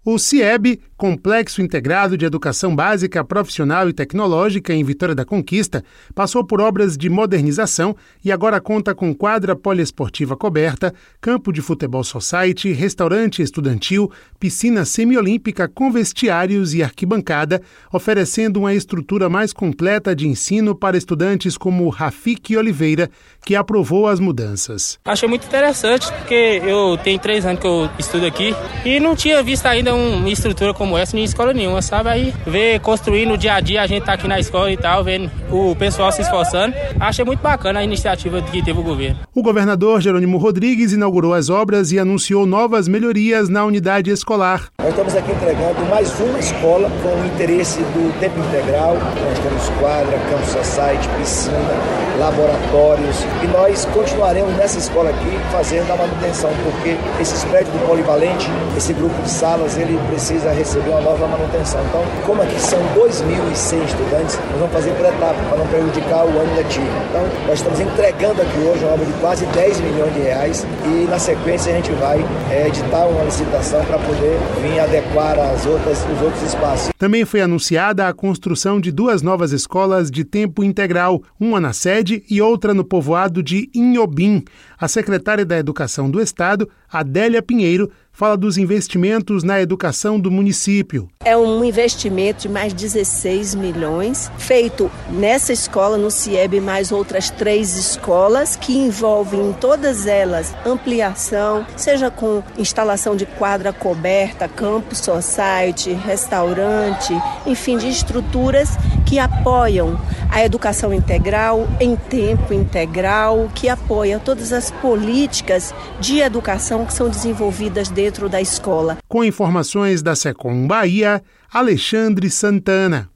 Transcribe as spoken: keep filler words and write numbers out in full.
O CIEB, Complexo Integrado de Educação Básica, Profissional e Tecnológica em Vitória da Conquista, passou por obras de modernização e agora conta com quadra poliesportiva coberta, campo de futebol society, restaurante estudantil, piscina semiolímpica com vestiários e arquibancada, oferecendo uma estrutura mais completa de ensino para estudantes como Rafik Oliveira, que aprovou as mudanças. Achei muito interessante, porque eu tenho três anos que eu estudo aqui e não tinha visto ainda uma estrutura como essa em escola nenhuma, sabe? Aí ver construir no dia a dia, a gente tá aqui na escola e tal, vendo o pessoal se esforçando. Achei muito bacana a iniciativa que teve o governo. O governador Jerônimo Rodrigues inaugurou as obras e anunciou novas melhorias na unidade escolar. Nós estamos aqui entregando mais uma escola com o interesse do tempo integral. Nós temos quadra, campo society, piscina, laboratórios e nós continuaremos nessa escola aqui fazendo a manutenção, porque esses prédios do polivalente, esse grupo de salas, ele precisa receber uma nova manutenção. Então, como aqui são dois mil e cem estudantes, nós vamos fazer por etapa para não prejudicar o ano letivo. Então, nós estamos entregando aqui hoje uma obra de quase dez milhões de reais e na sequência a gente vai é, editar uma licitação para poder vir adequar as outras, os outros espaços. Também foi anunciada a construção de duas novas escolas de tempo integral, uma na sede e outra no povoado de Inhobim. A secretária da Educação do Estado, Adélia Pinheiro, fala dos investimentos na educação do município. É um investimento de mais dezesseis milhões, feito nessa escola, no CIEB, mais outras três escolas, que envolvem em todas elas ampliação, seja com instalação de quadra coberta, campo society, restaurante, enfim, de estruturas que apoiam a educação integral, em tempo integral, que apoia todas as políticas de educação que são desenvolvidas dentro da escola. Com informações da Secom Bahia, Alexandre Santana.